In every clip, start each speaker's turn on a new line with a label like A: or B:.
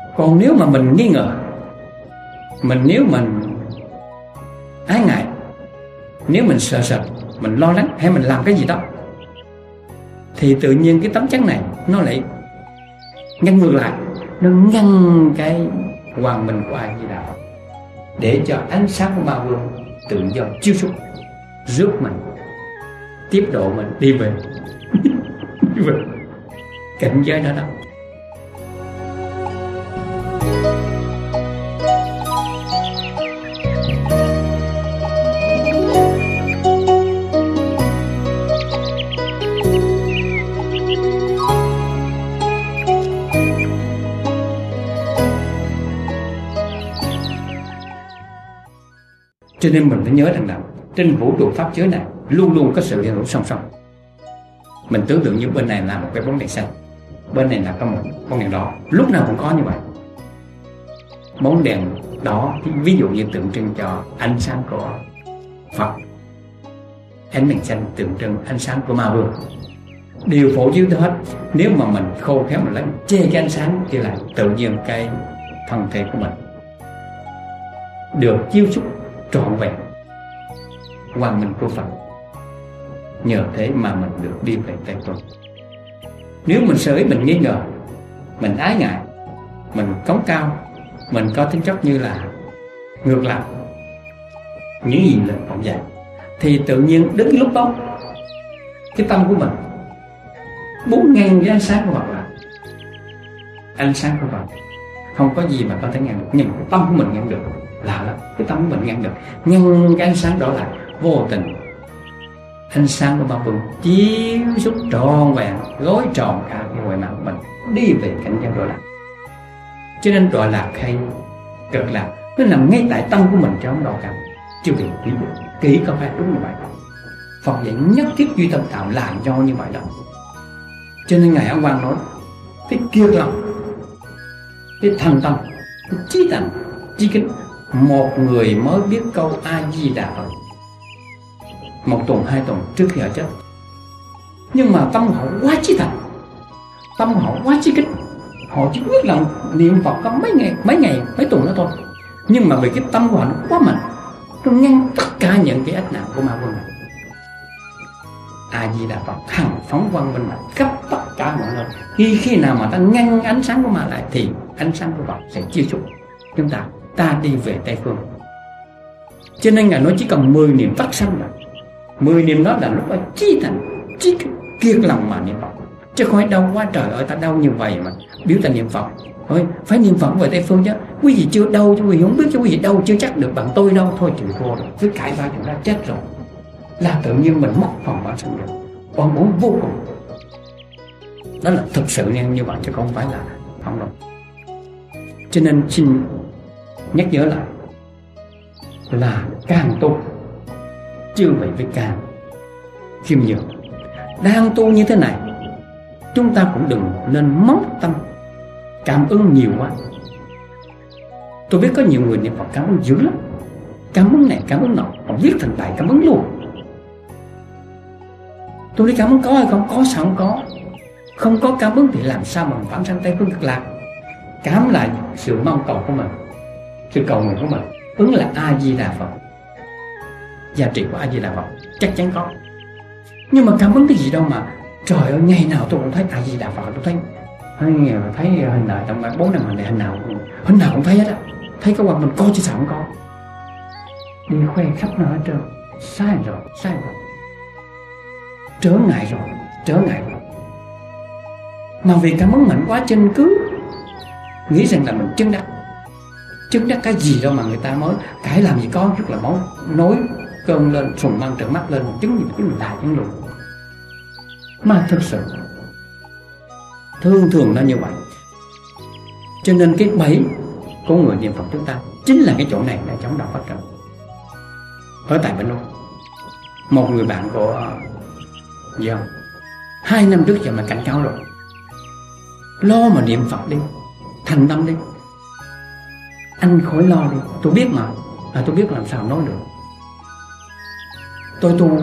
A: Còn nếu mà mình nghi ngờ, nếu mình ái ngại, nếu mình sợ sệt, mình lo lắng hay mình làm cái gì đó, thì tự nhiên cái tấm chắn này nó lại ngăn ngược lại, nó ngăn cái quang minh của A Di Đà Phật, để cho ánh sáng của Ma Vương tự do chiếu xuất, rước mình, tiếp độ mình đi về đi về cảnh giới đó đó. Cho nên mình phải nhớ rằng là trên vũ trụ pháp giới này luôn luôn có sự hiện hữu song song. Mình tưởng tượng như bên này là một cái bóng đèn xanh, bên này là có một bóng đèn đỏ, lúc nào cũng có như vậy. Bóng đèn đỏ thì ví dụ như tượng trưng cho ánh sáng của Phật, ánh đèn xanh tượng trưng ánh sáng của Ma Vương, đều phổ chiếu hết. Nếu mà mình khô khéo mình lấy che cái ánh sáng thì lại tự nhiên cái thân thể của mình được chiếu xuất trọn vẹn quang minh của Phật. Nhờ thế mà mình được đi về Tây Phương. Nếu mình sợ ý, mình nghi ngờ, mình ái ngại, mình cống cao, mình có tính chất như là ngược lại những gì là Phật dạy, thì tự nhiên đến lúc đó cái tâm của mình muốn ngăn với ánh sáng của Phật là ánh sáng của Phật không có gì mà có thể ngăn được, nhưng cái tâm của mình ngăn được. Lạ, cái tâm của mình ngăn được, ngăn cái ánh sáng đó lại, vô tình ánh sáng của Ma Vương chiếu xuất trọn vẹn, gói tròn cả cái ngoại mạng của mình đi về cảnh giới Độ Lạc. Cho nên Độ Lạc hay Cực Lạc nó nằm ngay tại tâm của mình, chứ không đâu cả. Chưa bị ví dụ kỹ có phải đúng như vậy không? Phật dạy nhất thiết duy tâm tạo là do như vậy đó. Cho nên Ngài Ấn Quang nói cái kiệt lòng, cái thành tâm, cái trí tánh, trí kính. Một người mới biết câu A Di Đà Phật 1 tuần 2 tuần trước khi họ chết, nhưng mà tâm họ quá trí thành, tâm họ quá trí kính, họ chỉ biết là niệm Phật có mấy ngày mấy tuần đó thôi, nhưng mà vì cái tâm của họ nó quá mạnh, nó ngăn tất cả những cái ách nạn của Ma Vương này. A Di Đà Phật hằng phóng quang minh mạnh khắp tất cả mọi nơi. Khi nào mà ta ngăn ánh sáng của Ma lại thì ánh sáng của Phật sẽ chiếu xuất chúng ta đi về Tây Phương. Cho nên Ngài nói chỉ cần 10 niệm tắc sanh, là 10 niệm đó là lúc đó chí thành chí kiệt lòng mà niệm Phật, chứ không phải đau quá trời ơi ta đau như vậy mà biểu ta niệm Phật. Thôi phải niệm Phật về Tây Phương chứ, quý vị chưa đau chứ quý vị không biết, chứ quý vị đau chưa chắc được bằng tôi đâu. Thôi chịu thua rồi, cứ cãi va chúng ta chết rồi, là tự nhiên mình mất phần bản thân rồi, oan uổng vô cùng. Đó là thực sự như vậy chứ không phải là không đâu. Cho nên xin nhắc nhớ lại là càng tu chưa vậy với càng khiêm nhường. Đang tu như thế này, chúng ta cũng đừng nên móc tâm cảm ứng nhiều quá. Tôi biết có nhiều người niệm Phật cảm ứng dữ lắm, cảm ứng này cảm ứng nọ, họ viết thành bài cảm ứng luôn. Tôi đi cảm ứng có hay không? Có sao không có? Không có cảm ứng thì làm sao mà vãng sanh Tây Phương Cực Lạc? Cảm lại sự mong cầu của mình, sự cầu nguyện của mình, ứng là A Di Đà Phật. Giá trị của A Di Đà Phật chắc chắn có. Nhưng mà cảm ứng cái gì đâu mà trời ơi, ngày nào tôi cũng thấy A Di Đà Phật. Tôi thấy hình nào trong 4 năm này hình nào cũng thấy hết á. Thấy cái quang mình có chứ sao không có. Đi khoe khắp nơi hết trơn. Sai rồi. Trở ngại rồi. Mà vì cảm ứng mạnh quá chân cứ nghĩ rằng là mình chứng đắc cái gì đâu mà người ta mới cái làm gì có, rất là máu nối cơn lên, sùng mang trợn mắt lên, chứng gì mà chứng là chứng luôn. Mà thực sự thường nó như vậy. Cho nên cái bẫy của người niệm Phật chúng ta chính là cái chỗ này là chống đạo Phật trận. Ở tại Bình Luân, một người bạn của Dòng 2 năm trước giờ mà cảnh cáo rồi, lo mà niệm Phật đi, thành tâm đi, anh khỏi lo đi, tôi biết mà, tôi biết làm sao nói được. Tôi tu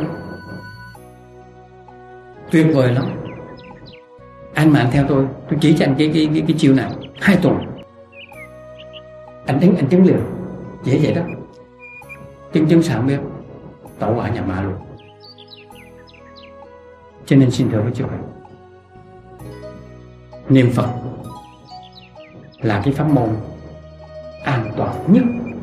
A: tuyệt vời lắm, anh mà anh theo tôi chỉ cho anh cái chiều này 2 tuần Anh chứng liền dễ vậy đó. Chứng sao không biết, tẩu hỏa nhà ma luôn. Cho nên xin thưa với chú vậy, niệm Phật là cái pháp môn an toàn nhất,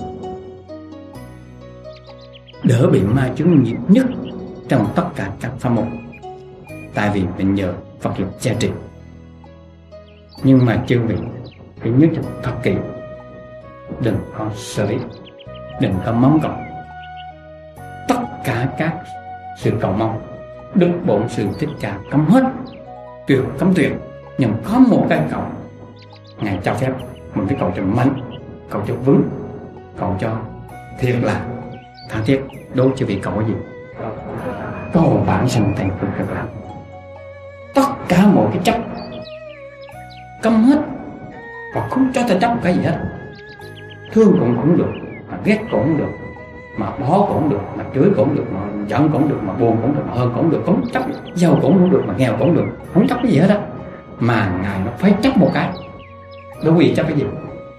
A: đỡ bị ma chướng nhiều nhất trong tất cả các pháp môn. Tại vì mình nhờ Phật lực gia trì. Nhưng mà chư vị phải nhớ cho thật kỹ, đừng có sới, đừng có mong cầu. Tất cả các sự cầu mong Đức Bổn Sư Thích Ca cấm hết, cấm tuyệt. Nhưng có một cái cầu Ngài cho phép mình phải cầu cho mạnh, cầu cho vững, cầu cho thiệt là tha thiết. Đối với vị cầu cái gì? Cầu bản sanh thành phương cực lạc. Tất cả mọi cái chấp cấm hết, và không cho ta chấp cái gì hết. Thương cũng được, mà ghét cũng được, mà bỏ cũng được, mà chửi cũng được, mà giận cũng được, mà buồn cũng được, mà hơn cũng được, không chấp. Giàu cũng được, mà nghèo cũng được, không chấp cái gì hết á. Mà Ngài nó phải chấp một cái. Đối với chấp cái gì?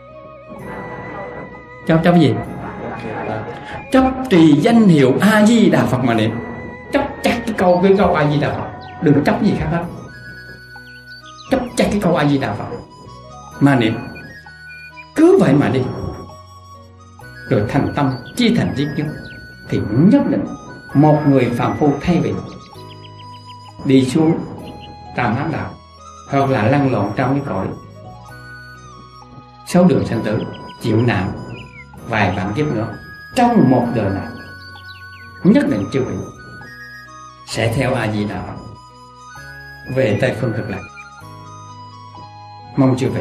A: Chấp cái gì? Chấp trì danh hiệu A Di Đà Phật mà niệm. Chấp chặt cái câu A Di Đà Phật, đừng có chấp cái gì khác hết. Chấp chặt cái câu A Di Đà Phật mà niệm, cứ vậy mà đi, rồi thành tâm chi thành diệt dứt, thì nhất định một người phàm phu thay vì đi xuống tam ám đạo, hoặc là lăn lộn trong cái cõi sáu đường sanh tử, chịu nạn vài vạn kiếp nữa, trong một đời này nhất định chư vị sẽ theo A Di Đà Phật về Tây Phương Cực Lạc. Mong chư vị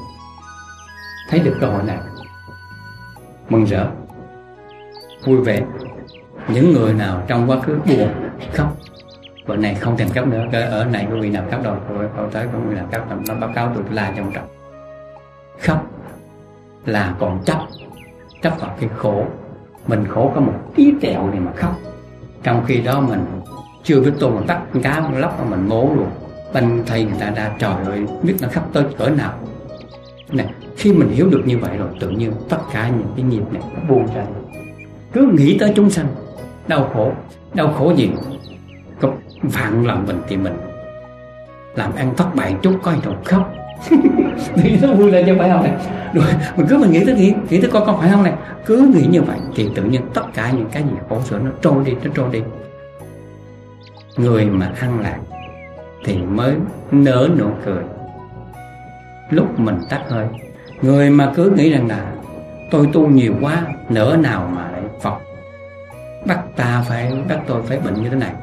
A: thấy được cơ hội này, mừng rỡ, vui vẻ. Những người nào trong quá khứ buồn, khóc, bữa này không thèm khóc nữa. Ở này có vị nào khóc đâu, tôi tới có vị nào khóc, nó báo cáo tôi la trong trận. Khóc là còn chấp vào cái khổ. Mình khổ có một tí tẹo này mà khóc, trong khi đó mình chưa biết tôi mà tắt cá một lóc mà mình mố luôn. Banh thầy người ta ra, trời ơi, biết nó khóc tới cỡ nào này. Khi mình hiểu được như vậy rồi, tự nhiên tất cả những cái nghiệp này nó buông ra. Cứ nghĩ tới chúng sanh đau khổ gì, có vạn lần mình thì mình làm ăn thất bại chút coi rồi khóc thì nó vui lên cho phải không này. Rồi mình nghĩ tới con phải không này, cứ nghĩ như vậy thì tự nhiên tất cả những cái gì khổ sở nó trôi đi. Người mà ăn lạc thì mới nở nụ cười lúc mình tắt hơi. Người mà cứ nghĩ rằng là tôi tu nhiều quá, nỡ nào mà lại Phật bắt tôi phải bệnh như thế này,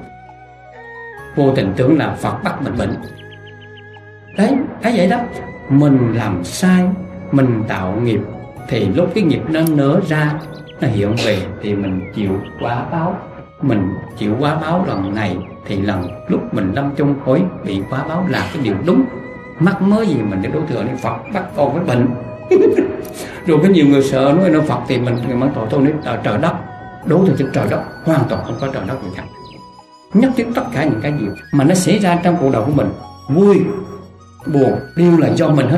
A: vô tình tưởng là Phật bắt mình bệnh. Đấy, thấy vậy đó. Mình làm sai, mình tạo nghiệp, thì lúc cái nghiệp nó nở ra, nó hiện về thì mình chịu quả báo. Mình chịu quả báo lần này thì lần lúc mình lâm chung khối bị quả báo là cái điều đúng. Mắc mới gì mình để đối tượng đi Phật bắt con với bệnh rồi có nhiều người sợ nói Phật thì mình tội tôi nói trời đất. Đối tượng trời đất hoàn toàn không có trời đất gì cả. Nhất thiết tất cả những cái gì mà nó xảy ra trong cuộc đời của mình, vui buồn đều là do mình hết,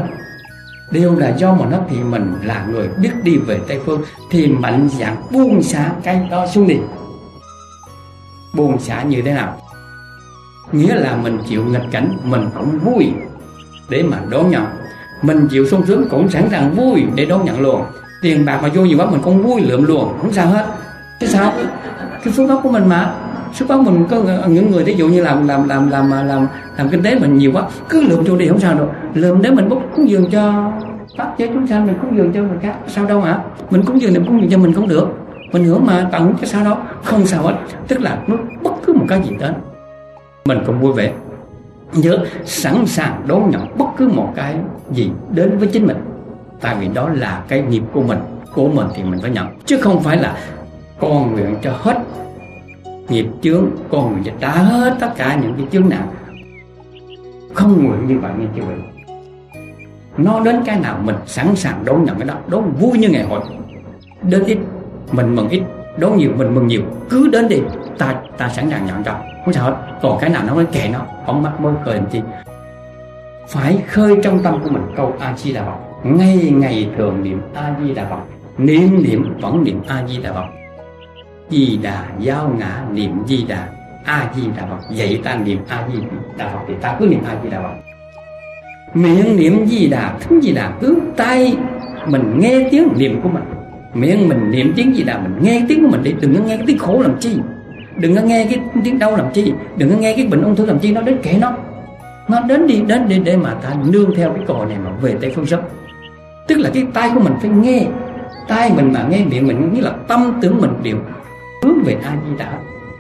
A: thì mình là người biết đi về Tây Phương thì mạnh dạn buông xả cái đó xuống đi. Buông xả như thế nào? Nghĩa là mình chịu nghịch cảnh, mình cũng vui để mà đón nhận. Mình chịu sung sướng cũng sẵn sàng vui để đón nhận luôn. Tiền bạc mà vô nhiều quá mình cũng vui lượm luôn, không sao hết. Chứ sao? Cái phước báo của mình mà. Phước báo mình có những người ví dụ như làm kinh tế mình nhiều quá, cứ lượm vô đi không sao đâu. Lượm để mình bốc cúng dường cho pháp giới chúng sanh, mình cúng dường cho người khác, sao đâu hả? Mình cúng dường cho mình cũng được. Mình hưởng mà tận cái sao đâu, không sao hết. Tức là nó bất cứ một cái gì đến mình cũng vui vẻ, nhớ sẵn sàng đón nhận bất cứ một cái gì đến với chính mình. Tại vì đó là cái nghiệp của mình thì mình phải nhận, chứ không phải là con nguyện cho hết nghiệp chướng, con nguyện cho trả hết tất cả những cái chướng nào. Không nguyện như vậy nghe chưa vậy. Nó đến cái nào mình sẵn sàng đón nhận cái đó, đón vui như ngày hội. Đến ít mình mừng ít, đón nhiều mình mừng nhiều, cứ đến đi, ta sẵn sàng nhận cho, không sao hết. Còn cái nào nó mới kệ nó, không mắc mơ cười làm chi. Phải khơi trong tâm của mình câu A Di Đà Phật ngày ngày thường niệm A Di Đà Phật, niệm vẫn niệm A Di Đà Phật. Di Đà giao ngã niệm Di Đà, A Di Đà Phật. Vậy ta niệm A Di Đà Phật thì ta cứ niệm A Di Đà Phật. Miệng niệm Di Đà, thính Di Đà, cứ tay mình nghe tiếng niệm của mình, miệng mình niệm tiếng Di Đà, mình nghe tiếng của mình đi. Đừng có nghe cái tiếng khổ làm chi, đừng có nghe cái tiếng đau làm chi, đừng có nghe cái bệnh ung thư làm chi. Nó đến kệ nó đến đi để mà ta nương theo cái cò này mà về Tây Phương sống. Tức là cái tay của mình phải nghe, tay mình mà nghe, miệng mình nghĩa là tâm tưởng mình đều hướng về A Di Đà.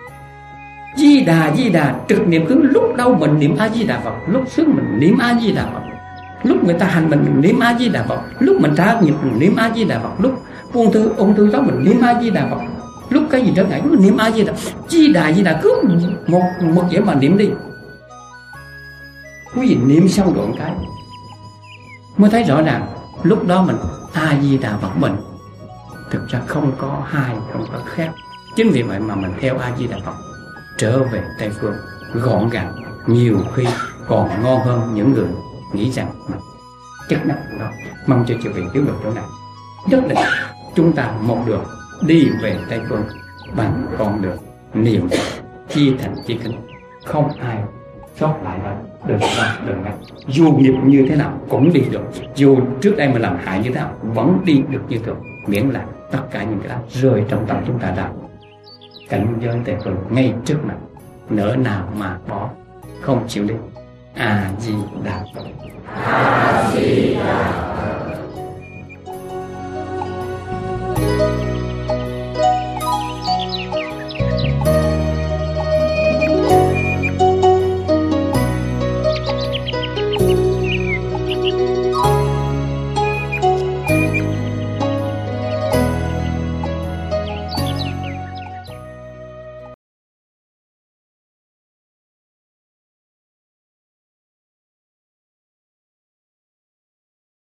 A: Di Đà trực niệm cứ lúc đâu mình niệm A Di Đà Phật, lúc sướng mình niệm A Di Đà Phật, lúc người ta hành mình niệm A Di Đà Phật, lúc mình trả nghiệp mình niệm A Di Đà Phật, lúc ung thư đó mình niệm A Di Đà Phật, lúc cái gì trở ngại mình niệm A Di Đà. Di Đà cứ một dễ mà niệm đi. Quý vị niệm xong rồi cái mới thấy rõ ràng lúc đó mình A Di Đà Phật mình thực ra không có hai, không có khác. Chính vì vậy mà mình theo A Di Đà Phật trở về Tây Phương gọn gàng, nhiều khi còn ngon hơn những người nghĩ rằng mình chất nặng đó. Mong cho chư vị hiểu được chỗ này. Nhất định chúng ta một đường đi về Tây Phương bằng con đường niệm chi thành chi kính, không ai sót lại đâu, đường ngay. Dù nghiệp như thế nào cũng đi được, dù trước đây mình làm hại như thế nào vẫn đi được như thường, miễn là tất cả những cái đó rơi trong tâm chúng ta ra. Cảnh giới Tây Phương ngay trước mặt, nỡ nào mà bỏ, không chịu đi. A Di Đà Phật. A Di Đà Phật.